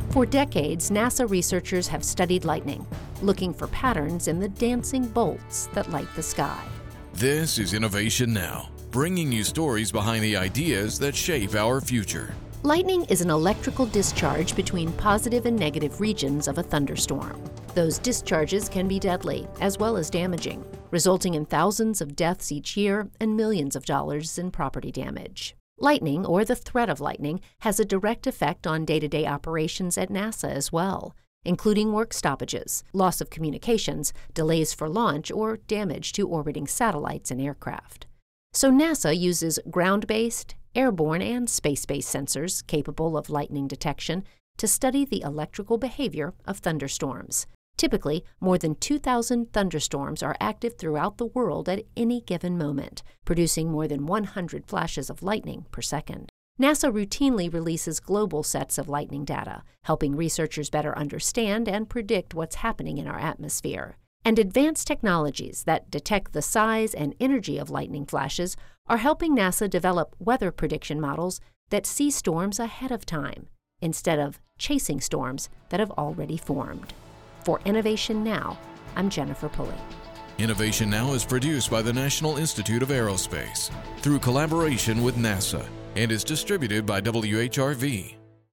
For decades, NASA researchers have studied lightning, looking for patterns in the dancing bolts that light the sky. This is Innovation Now, bringing you stories behind the ideas that shape our future. Lightning is an electrical discharge between positive and negative regions of a thunderstorm. Those discharges can be deadly as well as damaging, resulting in thousands of deaths each year and millions of dollars in property damage. Lightning, or the threat of lightning, has a direct effect on day-to-day operations at NASA as well, including work stoppages, loss of communications, delays for launch, or damage to orbiting satellites and aircraft. So NASA uses ground-based, airborne, and space-based sensors capable of lightning detection to study the electrical behavior of thunderstorms. Typically, more than 2,000 thunderstorms are active throughout the world at any given moment, producing more than 100 flashes of lightning per second. NASA routinely releases global sets of lightning data, helping researchers better understand and predict what's happening in our atmosphere. And advanced technologies that detect the size and energy of lightning flashes are helping NASA develop weather prediction models that see storms ahead of time, instead of chasing storms that have already formed. For Innovation Now, I'm Jennifer Pulley. Innovation Now is produced by the National Institute of Aerospace through collaboration with NASA and is distributed by WHRV.